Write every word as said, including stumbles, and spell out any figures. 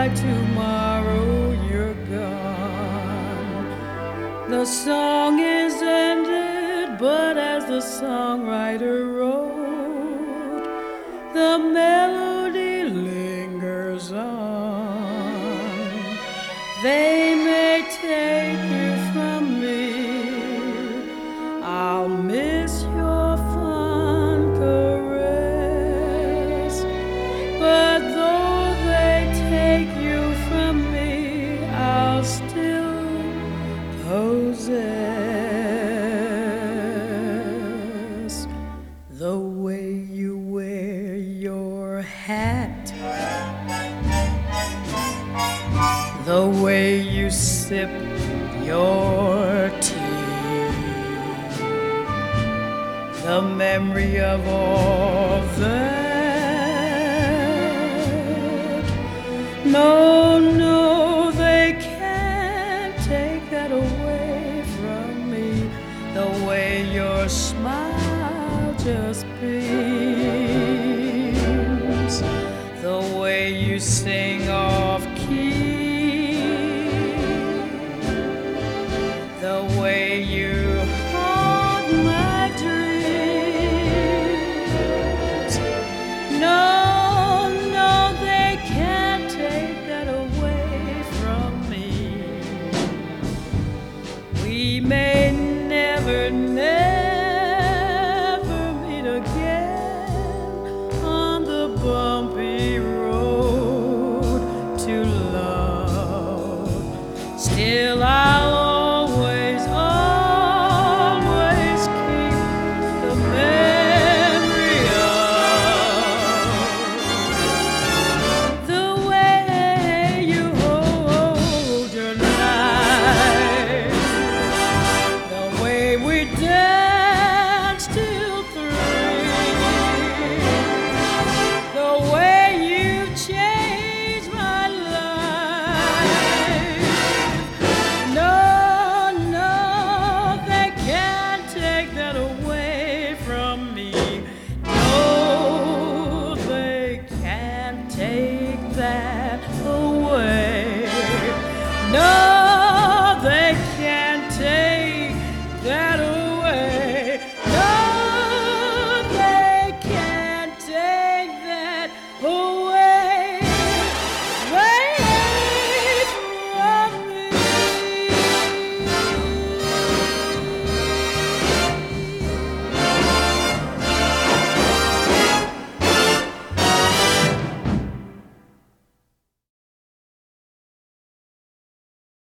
by tomorrow you're gone. The song is ended, but as the songwriter wrote, the melody lingers on. They may take you from me, I'll miss your fond caress, but though they take you from me, I'll still possess the way you wear your hat, the way you sip your tea, the memory of all that. No, no, they can't take that away from me. The way your smile just beams, the way you sing off key, the way you haunt my dreams. No, no, they can't take that away from me. We may never, never